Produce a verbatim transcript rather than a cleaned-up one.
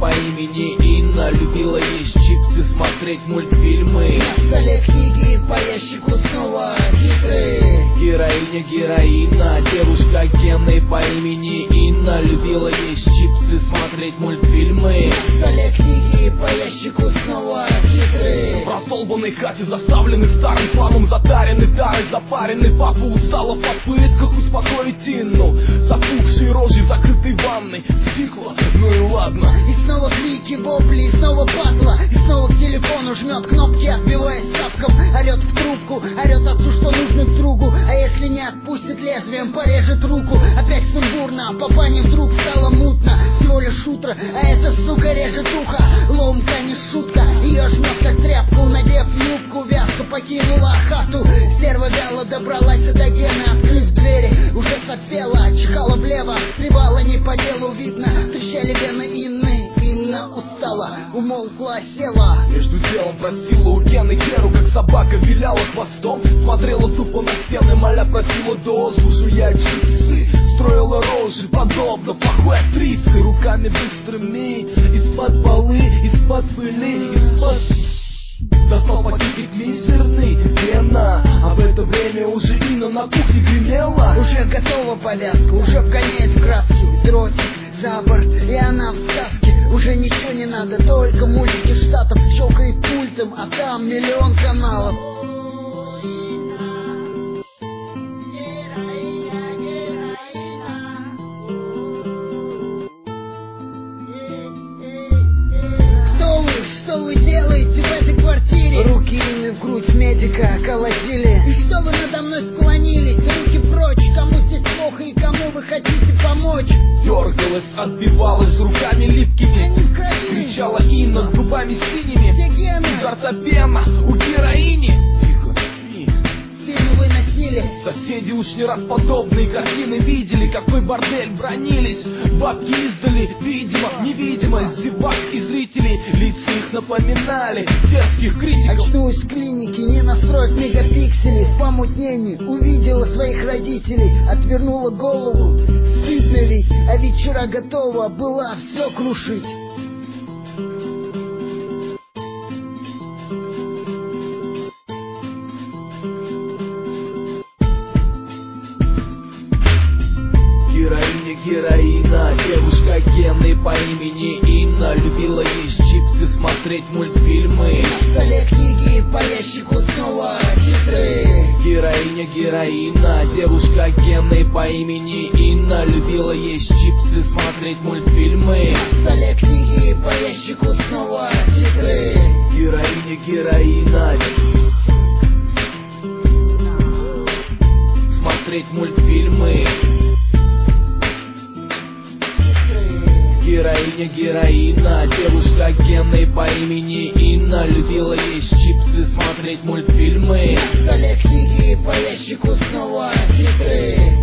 по имени Инна любила есть чипсы, смотреть мультфильмы. На столе книги, по ящику снова титры. Героиня героина, девушка Генной по имени Инна любила есть чипсы, смотреть мультфильмы. На столе книги, по ящику снова титры. В раздолбанной хате, заставленной старым хламом, затаренный тарой, запаренный папа устала в попытках успокоить Инну. Запухшие рожи, закрытой ванной, стихло, ну и ладно. И снова крики, вопли, и снова падла. И снова к телефону жмет кнопки, отбиваясь тапком. Орет в трубку, орет отцу, что нужно к другу. А если не отпустит, лезвием порежет руку. Опять сумбурно, папане вдруг стало мутно. Всего лишь утро, а эта сука режет ухо. Ломка не шутка, ее жмет как тряпку. Надев юбку, вязко покинула хату. Стерва вяло добралась до Гены, открыв двери. Уже сопела, чихала влево, стревала не по делу, видно. Трещали вены Инны, Инна устала, умолкла, села. Между делом просила у Гены Геру, как собака виляла хвостом. Смотрела тупо на стены, моля просила дозу, жуя чипсы. Строила рожи, подобно плохой актрисы. Руками быстрыми, из-под полы, из-под пыли, из-под... Достал пакетик мизерный, Гена. А в это время уже Инна на кухне гремела. Уже готова повязка, уже вгоняет в краски. Дротик за борт, и она в сказке. Уже ничего не надо, только мультики штатов. Щелкает пультом, а там миллион каналов. Кто вы? Что вы делаете в этой квартире? Руки Инны в грудь медика колотили. И что вы надо мной склонились? Руки прочь, кому здесь плохо и кому вы хотите помочь? Дергалась, отбивалась руками липкими. Они в крови. Кричала Инна губами синими. Где Гена? Изо рта пена у героини. Тихо, спи. Сильно выносили. Соседи уж не раз подобные картины видели, какой бордель бронились. Бабки издали, видимо, невидимо, зевак и зрителей. Лица их напоминали дерзких критиков. Очнулась в клинике, не настроив мегапиксели. В помутнении увидела своих родителей. Отвернула голову, стыдно ведь. А ведь вчера готова была все крушить. Героиня героина, девушка Гены по имени Инна любила есть чипсы, смотреть мультфильмы. На столе книги, по ящику снова титры. Героиня героина, девушка Гены по имени Инна любила есть чипсы, смотреть мультфильмы. На столе книги, по ящику снова титры. Героиня героина, смотреть мультфильмы. Героиня героина, девушка Гены по имени Инна любила есть чипсы, смотреть мультфильмы. На столе книги, по ящику снова титры.